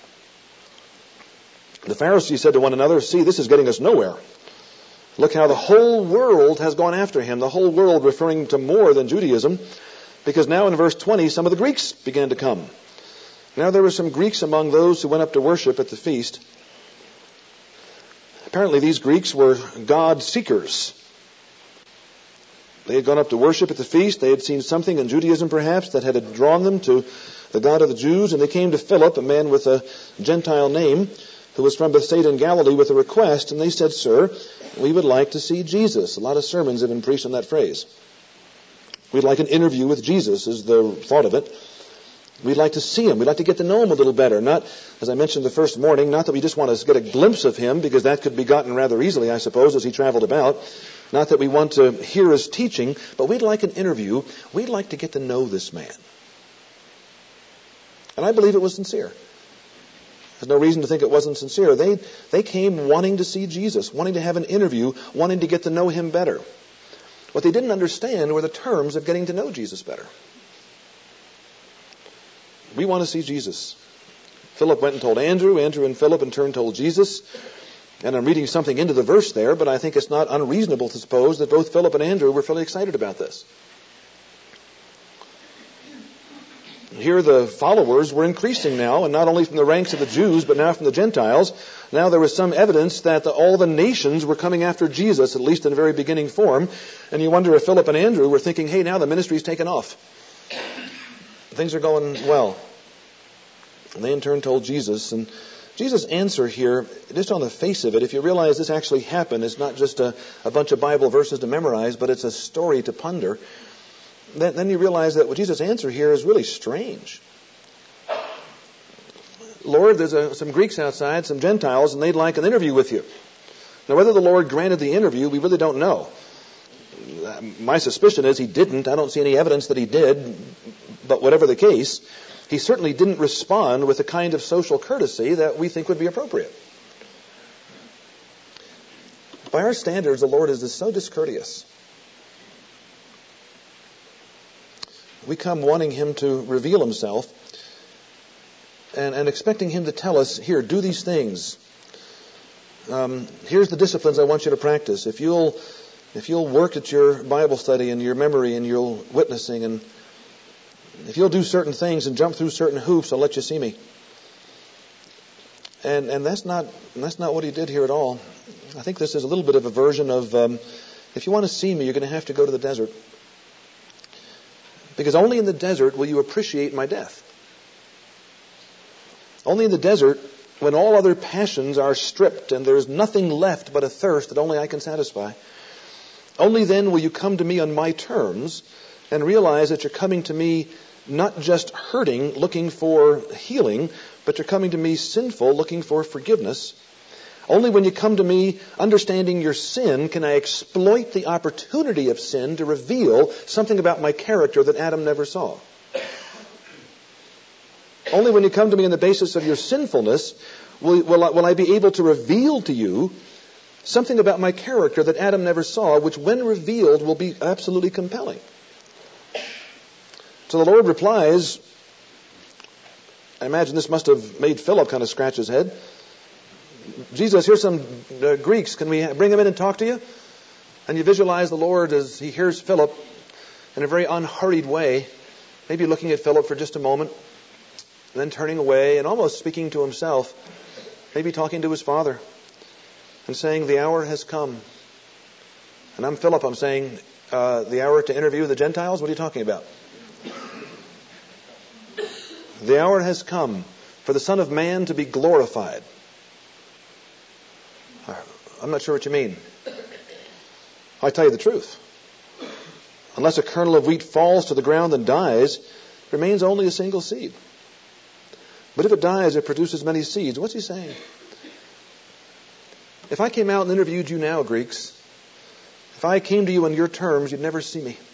A: The Pharisees said to one another, see, this is getting us nowhere. Look how the whole world has gone after him. The whole world referring to more than Judaism. Because now in verse 20, some of the Greeks began to come. Now there were some Greeks among those who went up to worship at the feast. Apparently these Greeks were God seekers. They had gone up to worship at the feast. They had seen something in Judaism perhaps that had drawn them to the God of the Jews. And they came to Philip, a man with a Gentile name, who was from Bethsaida in Galilee, with a request. And they said, sir, we would like to see Jesus. A lot of sermons have been preached on that phrase. We'd like an interview with Jesus is the thought of it. We'd like to see him. We'd like to get to know him a little better. Not, as I mentioned the first morning, not that we just want to get a glimpse of him, because that could be gotten rather easily, I suppose, as he traveled about. Not that we want to hear his teaching, but we'd like an interview. We'd like to get to know this man. And I believe it was sincere. There's no reason to think it wasn't sincere. They came wanting to see Jesus, wanting to have an interview, wanting to get to know him better. What they didn't understand were the terms of getting to know Jesus better. We want to see Jesus. Philip went and told Andrew. Andrew and Philip in turn told Jesus. And I'm reading something into the verse there, but I think it's not unreasonable to suppose that both Philip and Andrew were fairly excited about this. Here the followers were increasing now, and not only from the ranks of the Jews, but now from the Gentiles. Now there was some evidence that all the nations were coming after Jesus, at least in a very beginning form. And you wonder if Philip and Andrew were thinking, hey, now the ministry's taken off. Things are going well. And they in turn told Jesus. And Jesus' answer here, just on the face of it, if you realize this actually happened, it's not just a bunch of Bible verses to memorize, but it's a story to ponder, then you realize that what Jesus' answer here is really strange. Lord, there's some Greeks outside, some Gentiles, and they'd like an interview with you. Now, whether the Lord granted the interview, we really don't know. My suspicion is he didn't. I don't see any evidence that he did. But whatever the case, he certainly didn't respond with the kind of social courtesy that we think would be appropriate. By our standards, the Lord is so discourteous. We come wanting him to reveal himself, and expecting Him to tell us, here, do these things. Here's the disciplines I want you to practice. If you'll work at your Bible study and your memory and your witnessing, and if you'll do certain things and jump through certain hoops, I'll let you see me. And that's not what He did here at all. I think this is a little bit of a version of, if you want to see me, you're going to have to go to the desert. Because only in the desert will you appreciate my death. Only in the desert, when all other passions are stripped and there's nothing left but a thirst that only I can satisfy, only then will you come to me on my terms and realize that you're coming to me not just hurting, looking for healing, but you're coming to me sinful, looking for forgiveness. Only when you come to me understanding your sin can I exploit the opportunity of sin to reveal something about my character that Adam never saw. Only when you come to me on the basis of your sinfulness will I be able to reveal to you something about my character that Adam never saw, which when revealed will be absolutely compelling. So the Lord replies, I imagine this must have made Philip kind of scratch his head. Jesus, here's some Greeks. Can we bring them in and talk to you? And you visualize the Lord as He hears Philip in a very unhurried way, maybe looking at Philip for just a moment, and then turning away and almost speaking to Himself, maybe talking to His Father, and saying, the hour has come. And I'm Philip. I'm saying, the hour to interview the Gentiles? What are you talking about? The hour has come for the Son of Man to be glorified. I'm not sure what you mean. I tell you the truth. Unless a kernel of wheat falls to the ground and dies, remains only a single seed. But if it dies, it produces many seeds. What's He saying? If I came out and interviewed you now, Greeks, if I came to you on your terms, you'd never see me.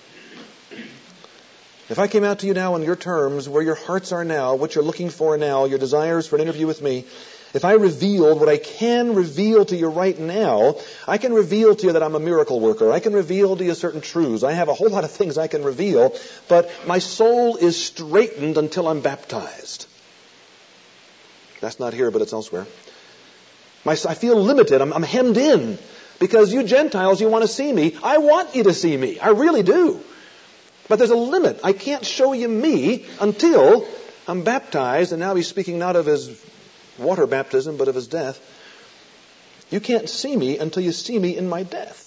A: If I came out to you now on your terms, where your hearts are now, what you're looking for now, your desires for an interview with me, if I revealed what I can reveal to you right now, I can reveal to you that I'm a miracle worker. I can reveal to you certain truths. I have a whole lot of things I can reveal, but my soul is straightened until I'm baptized. That's not here, but it's elsewhere. I feel limited. I'm hemmed in. Because you Gentiles, you want to see me. I want you to see me. I really do. But there's a limit. I can't show you me until I'm baptized. And now He's speaking not of His water baptism, but of His death. You can't see me until you see me in my death.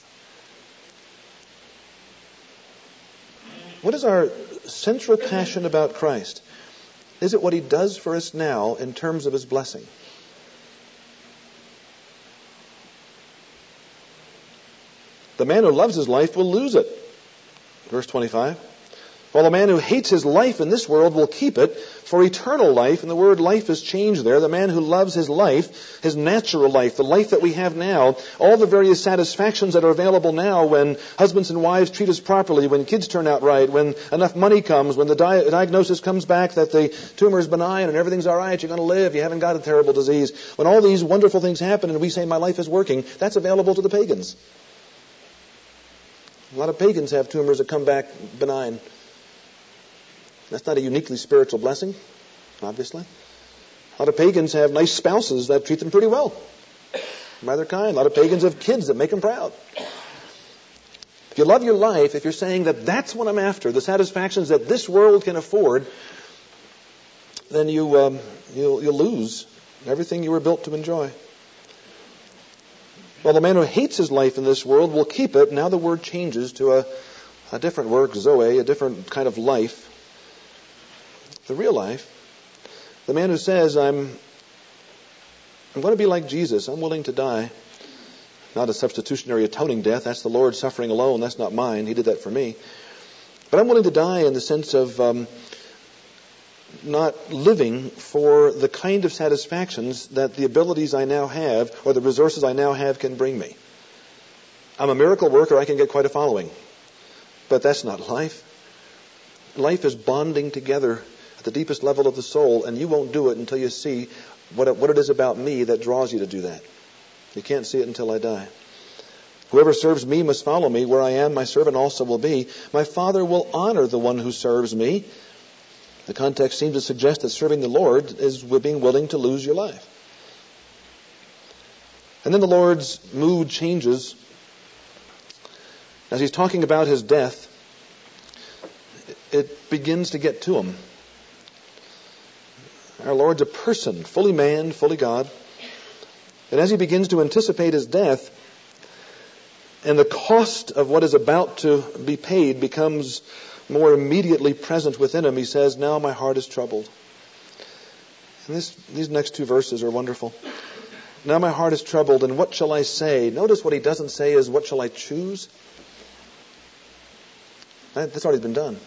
A: What is our central passion about Christ? Is it what He does for us now in terms of His blessing? The man who loves his life will lose it. Verse 25. While the man who hates his life in this world will keep it for eternal life. And the word life is changed there. The man who loves his life, his natural life, the life that we have now, all the various satisfactions that are available now when husbands and wives treat us properly, when kids turn out right, when enough money comes, when the diagnosis comes back that the tumor is benign and everything's all right, you're going to live, you haven't got a terrible disease. When all these wonderful things happen and we say, my life is working, that's available to the pagans. A lot of pagans have tumors that come back benign. That's not a uniquely spiritual blessing, obviously. A lot of pagans have nice spouses that treat them pretty well. Rather kind. A lot of pagans have kids that make them proud. If you love your life, if you're saying that that's what I'm after, the satisfactions that this world can afford, then you'll lose everything you were built to enjoy. Well, the man who hates his life in this world will keep it. Now the word changes to a different word, zoe, a different kind of life. The real life. The man who says, I'm going to be like Jesus. I'm willing to die. Not a substitutionary atoning death. That's the Lord suffering alone. That's not mine. He did that for me. But I'm willing to die in the sense of not living for the kind of satisfactions that the abilities I now have or the resources I now have can bring me. I'm a miracle worker. I can get quite a following. But that's not life. Life is bonding together at the deepest level of the soul, and you won't do it until you see what it is about me that draws you to do that. You can't see it until I die. Whoever serves me must follow me. Where I am, my servant also will be. My Father will honor the one who serves me. The context seems to suggest that serving the Lord is being willing to lose your life. And then the Lord's mood changes. As he's talking about his death, it begins to get to him. Our Lord's a person, fully man, fully God. And as he begins to anticipate his death, and the cost of what is about to be paid becomes more immediately present within him, he says, now my heart is troubled. And these next two verses are wonderful. Now my heart is troubled, and what shall I say? Notice what he doesn't say is, what shall I choose? That's already been done.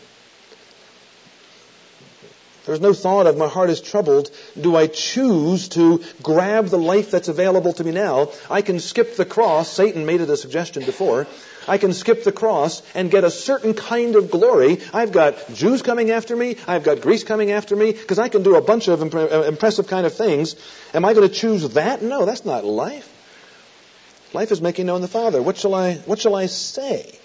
A: There's no thought of my heart is troubled. Do I choose to grab the life that's available to me now? I can skip the cross. Satan made it a suggestion before. I can skip the cross and get a certain kind of glory. I've got Jews coming after me. I've got Greece coming after me, because I can do a bunch of impressive kind of things. Am I going to choose that? No, that's not life. Life is making known the Father. What shall I say?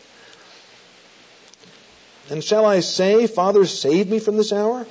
A: And shall I say, Father, save me from this hour?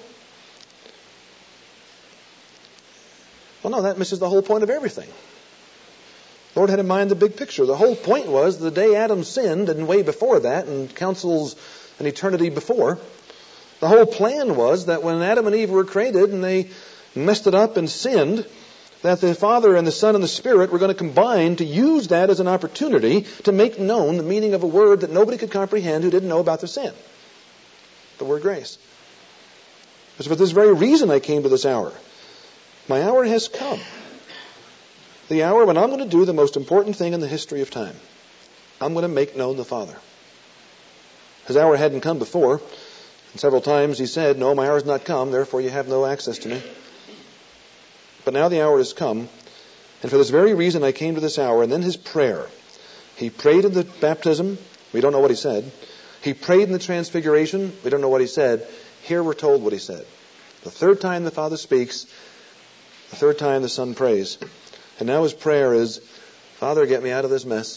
A: Well, no, that misses the whole point of everything. The Lord had in mind the big picture. The whole point was the day Adam sinned, and way before that, and counsels an eternity before, the whole plan was that when Adam and Eve were created and they messed it up and sinned, that the Father and the Son and the Spirit were going to combine to use that as an opportunity to make known the meaning of a word that nobody could comprehend who didn't know about their sin. The word grace. It's for this very reason I came to this hour. My hour has come. The hour when I'm going to do the most important thing in the history of time. I'm going to make known the Father. His hour hadn't come before. And several times he said, no, my hour has not come, therefore you have no access to me. But now the hour has come. And for this very reason I came to this hour. And then his prayer. He prayed in the baptism. We don't know what he said. He prayed in the transfiguration. We don't know what he said. Here we're told what he said. The third time the Father speaks. The third time the Son prays. And now his prayer is, Father, get me out of this mess.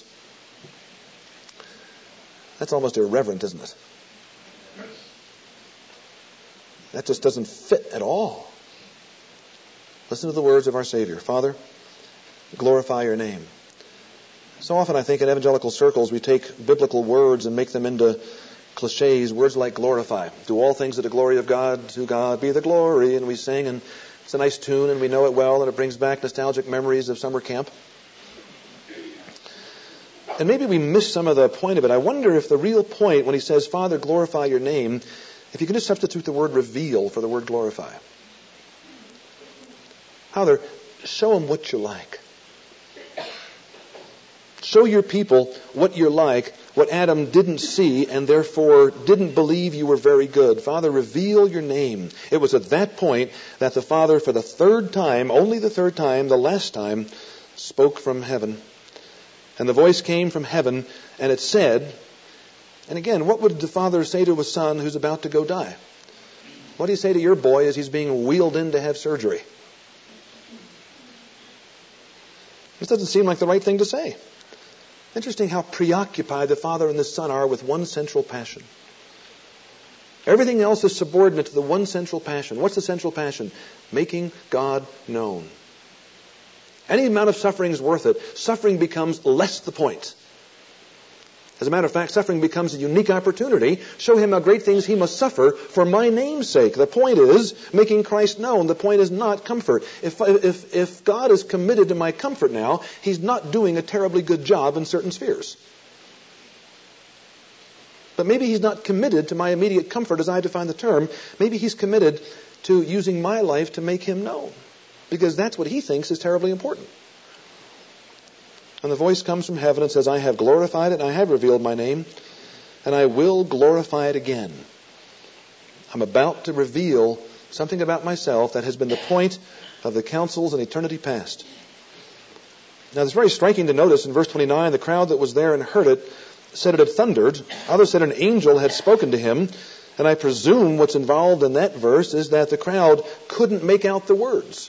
A: That's almost irreverent, isn't it? That just doesn't fit at all. Listen to the words of our Savior. Father, glorify your name. So often I think in evangelical circles we take biblical words and make them into cliches. Words like glorify. Do all things to the glory of God. To God be the glory. And we sing, and it's a nice tune, and we know it well, and it brings back nostalgic memories of summer camp. And maybe we miss some of the point of it. I wonder if the real point, when he says, Father, glorify your name, if you can just substitute the word reveal for the word glorify. Father, show them what you're like. Show your people what you're like, what Adam didn't see and therefore didn't believe you were very good. Father, reveal your name. It was at that point that the Father, for the third time, only the third time, the last time, spoke from heaven. And the voice came from heaven, and it said, and again, what would the Father say to a son who's about to go die? What do you say to your boy as he's being wheeled in to have surgery? This doesn't seem like the right thing to say. Interesting how preoccupied the Father and the Son are with one central passion. Everything else is subordinate to the one central passion. What's the central passion? Making God known. Any amount of suffering is worth it. Suffering becomes less the point. As a matter of fact, suffering becomes a unique opportunity. Show him how great things he must suffer for my name's sake. The point is making Christ known. The point is not comfort. If God is committed to my comfort now, he's not doing a terribly good job in certain spheres. But maybe he's not committed to my immediate comfort as I define the term. Maybe he's committed to using my life to make him known. Because that's what he thinks is terribly important. And the voice comes from heaven and says, I have glorified it, and I have revealed my name, and I will glorify it again. I'm about to reveal something about myself that has been the point of the counsels in eternity past. Now, it's very striking to notice in verse 29, the crowd that was there and heard it said it had thundered. Others said an angel had spoken to him. And I presume what's involved in that verse is that the crowd couldn't make out the words.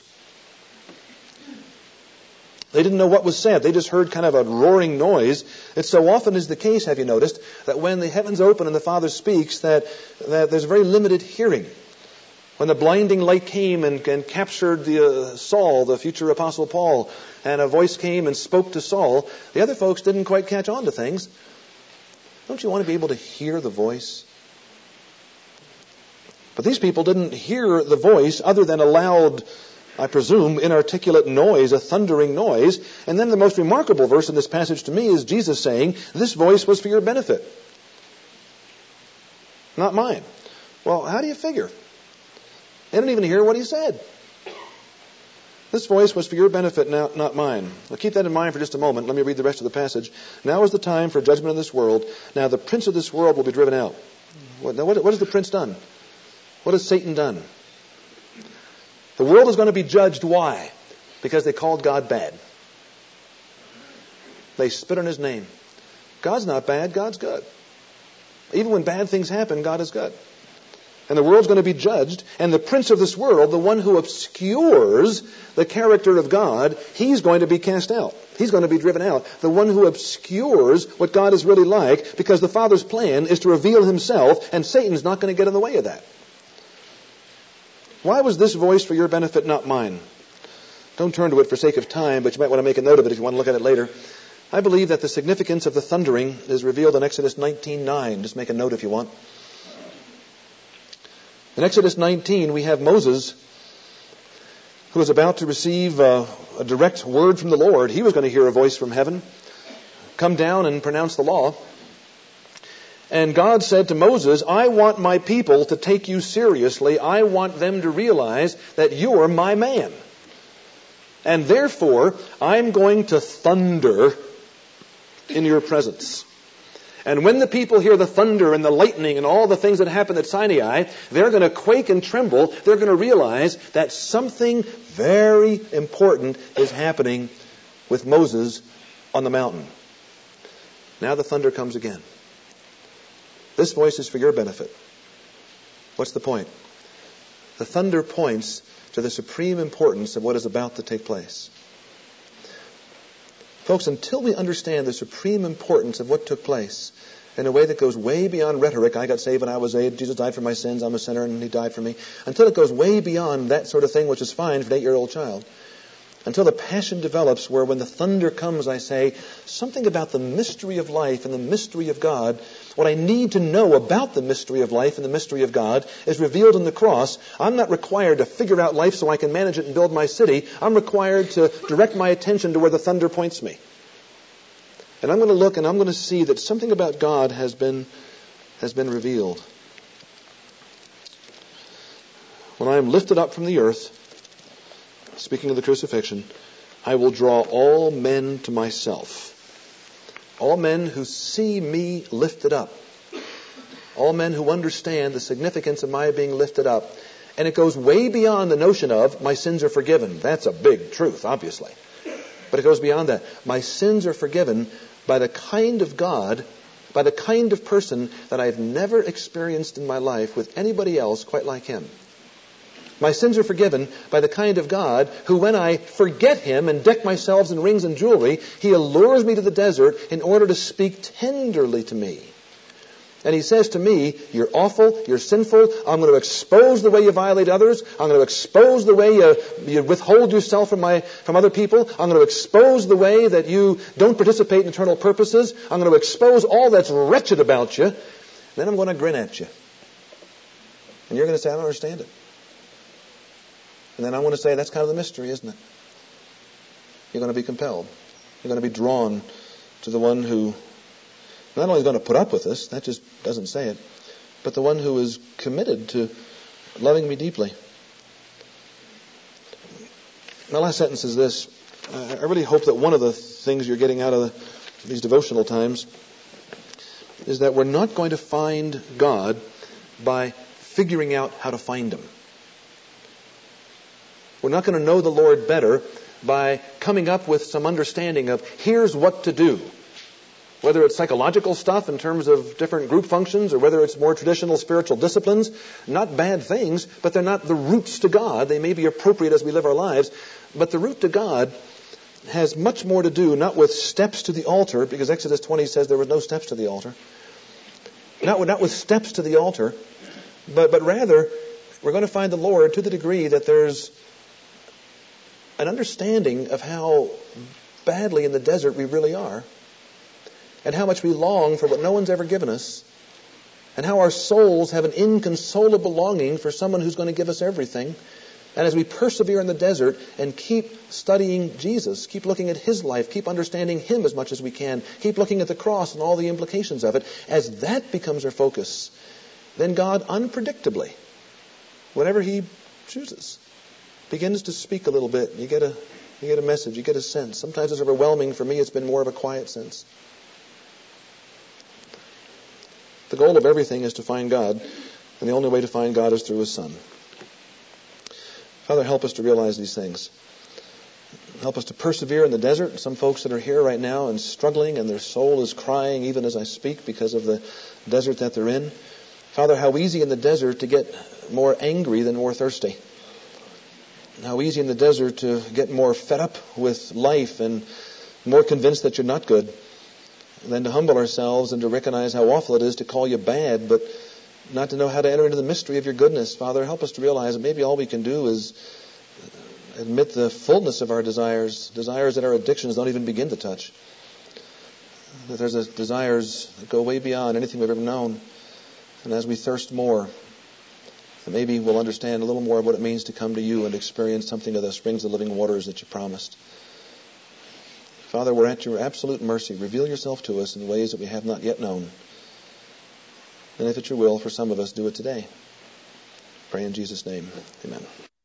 A: They didn't know what was said. They just heard kind of a roaring noise. It so often is the case, have you noticed, that when the heavens open and the Father speaks, that there's very limited hearing. When the blinding light came and captured Saul, the future Apostle Paul, and a voice came and spoke to Saul, the other folks didn't quite catch on to things. Don't you want to be able to hear the voice? But these people didn't hear the voice other than a loud, I presume, inarticulate noise, a thundering noise. And then the most remarkable verse in this passage to me is Jesus saying, this voice was for your benefit, not mine. Well, how do you figure? They didn't even hear what he said. This voice was for your benefit, not mine. Well, keep that in mind for just a moment. Let me read the rest of the passage. Now is the time for judgment of this world. Now the prince of this world will be driven out. What has the prince done? What has Satan done? The world is going to be judged. Why? Because they called God bad. They spit on his name. God's not bad. God's good. Even when bad things happen, God is good. And the world's going to be judged. And the prince of this world, the one who obscures the character of God, he's going to be cast out. He's going to be driven out. The one who obscures what God is really like, because the Father's plan is to reveal himself, and Satan's not going to get in the way of that. Why was this voice for your benefit, not mine? Don't turn to it for sake of time, but you might want to make a note of it if you want to look at it later. I believe that the significance of the thundering is revealed in Exodus 19:9. Just make a note if you want. In Exodus 19, we have Moses, who was about to receive a direct word from the Lord. He was going to hear a voice from heaven, come down and pronounce the law. And God said to Moses, I want my people to take you seriously. I want them to realize that you're my man. And therefore, I'm going to thunder in your presence. And when the people hear the thunder and the lightning and all the things that happen at Sinai, they're going to quake and tremble. They're going to realize that something very important is happening with Moses on the mountain. Now the thunder comes again. This voice is for your benefit. What's the point? The thunder points to the supreme importance of what is about to take place. Folks, until we understand the supreme importance of what took place in a way that goes way beyond rhetoric, I got saved when I was 8, Jesus died for my sins, I'm a sinner and he died for me, until it goes way beyond that sort of thing, which is fine for an 8-year-old child, until the passion develops where when the thunder comes, I say, something about the mystery of life and the mystery of God, what I need to know about the mystery of life and the mystery of God is revealed in the cross. I'm not required to figure out life so I can manage it and build my city. I'm required to direct my attention to where the thunder points me. And I'm going to look and I'm going to see that something about God has been revealed. When I am lifted up from the earth, speaking of the crucifixion, I will draw all men to myself. All men who see me lifted up. All men who understand the significance of my being lifted up. And it goes way beyond the notion of my sins are forgiven. That's a big truth, obviously. But it goes beyond that. My sins are forgiven by the kind of God, by the kind of person that I've never experienced in my life with anybody else quite like him. My sins are forgiven by the kind of God who, when I forget him and deck myself in rings and jewelry, he allures me to the desert in order to speak tenderly to me. And he says to me, you're awful, you're sinful, I'm going to expose the way you violate others, I'm going to expose the way you withhold yourself from other people, I'm going to expose the way that you don't participate in eternal purposes, I'm going to expose all that's wretched about you, then I'm going to grin at you. And you're going to say, I don't understand it. And then I want to say, that's kind of the mystery, isn't it? You're going to be compelled. You're going to be drawn to the one who not only is going to put up with us, that just doesn't say it, but the one who is committed to loving me deeply. My last sentence is this. I really hope that one of the things you're getting out of these devotional times is that we're not going to find God by figuring out how to find him. We're not going to know the Lord better by coming up with some understanding of here's what to do. Whether it's psychological stuff in terms of different group functions or whether it's more traditional spiritual disciplines, not bad things, but they're not the routes to God. They may be appropriate as we live our lives, but the route to God has much more to do not with steps to the altar, because Exodus 20 says there was no steps to the altar. Not with steps to the altar, but rather we're going to find the Lord to the degree that there's an understanding of how badly in the desert we really are, and how much we long for what no one's ever given us, and how our souls have an inconsolable longing for someone who's going to give us everything. And as we persevere in the desert and keep studying Jesus, keep looking at His life, keep understanding Him as much as we can, keep looking at the cross and all the implications of it, as that becomes our focus, then God unpredictably, whenever He chooses, begins to speak a little bit. You get a message, you get a sense. Sometimes it's overwhelming. For me, it's been more of a quiet sense. The goal of everything is to find God, and the only way to find God is through His Son. Father, help us to realize these things. Help us to persevere in the desert. Some folks that are here right now and struggling, and their soul is crying even as I speak because of the desert that they're in. Father, how easy in the desert to get more angry than more thirsty. How easy in the desert to get more fed up with life and more convinced that you're not good than to humble ourselves and to recognize how awful it is to call you bad, but not to know how to enter into the mystery of your goodness. Father, help us to realize that maybe all we can do is admit the fullness of our desires that our addictions don't even begin to touch. That there's desires that go way beyond anything we've ever known. And as we thirst more, maybe we'll understand a little more of what it means to come to you and experience something of the springs of living waters that you promised. Father, we're at your absolute mercy. Reveal yourself to us in ways that we have not yet known. And if it's your will for some of us, do it today. Pray in Jesus' name. Amen.